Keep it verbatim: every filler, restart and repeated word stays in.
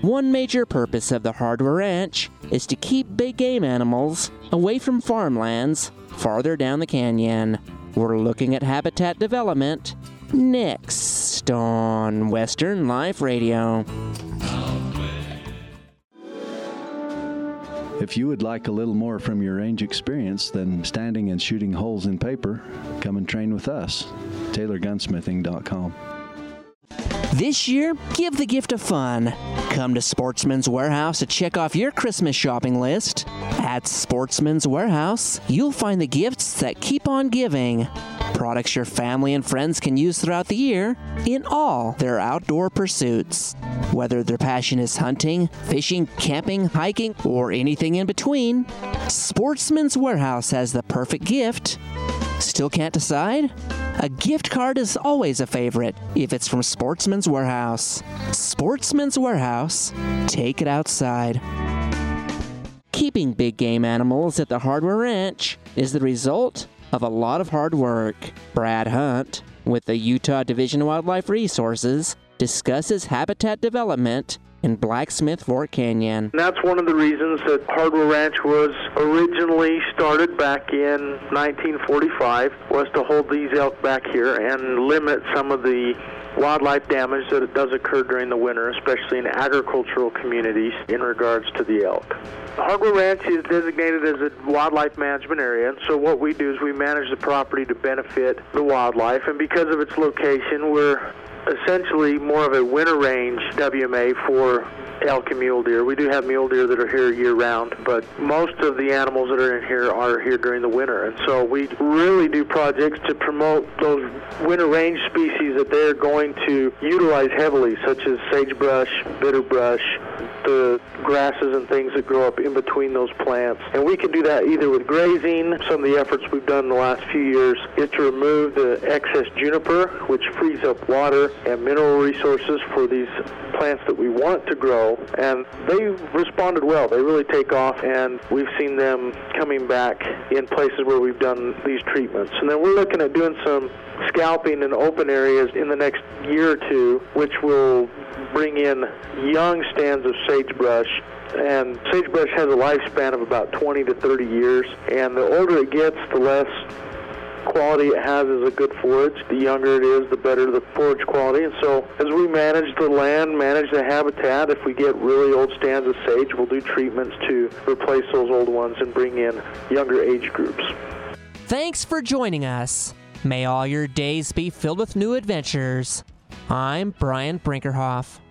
One major purpose of the Hardware Ranch is to keep big game animals away from farmlands farther down the canyon. We're looking at habitat development next on Western Life Radio. If you would like a little more from your range experience than standing and shooting holes in paper, come and train with us. Taylor Gunsmithing dot com. This year, give the gift of fun. Come to Sportsman's Warehouse to check off your Christmas shopping list. At Sportsman's Warehouse, you'll find the gifts that keep on giving. Products your family and friends can use throughout the year in all their outdoor pursuits. Whether their passion is hunting, fishing, camping, hiking, or anything in between, Sportsman's Warehouse has the perfect gift. Still can't decide? A gift card is always a favorite if it's from Sportsman's Warehouse. Sportsman's Warehouse, take it outside. Keeping big game animals at the Hardware Ranch is the result of a lot of hard work. Brad Hunt, with the Utah Division of Wildlife Resources, discusses habitat development in Blacksmith Fork Canyon. And that's one of the reasons that Hardware Ranch was originally started back in nineteen forty-five, was to hold these elk back here and limit some of the wildlife damage that it does occur during the winter, especially in agricultural communities in regards to the elk. Hardware Ranch is designated as a wildlife management area, and so what we do is we manage the property to benefit the wildlife, and because of its location, we're essentially more of a winter range W M A for elk and mule deer. We do have mule deer that are here year-round, but most of the animals that are in here are here during the winter. And so we really do projects to promote those winter range species that they're going to utilize heavily, such as sagebrush, bitterbrush, the grasses and things that grow up in between those plants. And we can do that either with grazing. Some of the efforts we've done in the last few years is to remove the excess juniper, which frees up water and mineral resources for these plants that we want to grow. And they responded well. They really take off, and we've seen them coming back in places where we've done these treatments. And then we're looking at doing some scalping in open areas in the next year or two, which will bring in young stands of sagebrush. And sagebrush has a lifespan of about twenty to thirty years, and the older it gets, the less quality it has as a good forage. The younger it is, the better the forage quality. And so as we manage the land, manage the habitat, if we get really old stands of sage, we'll do treatments to replace those old ones and bring in younger age groups. Thanks for joining us. May all your days be filled with new adventures. I'm Brian Brinkerhoff.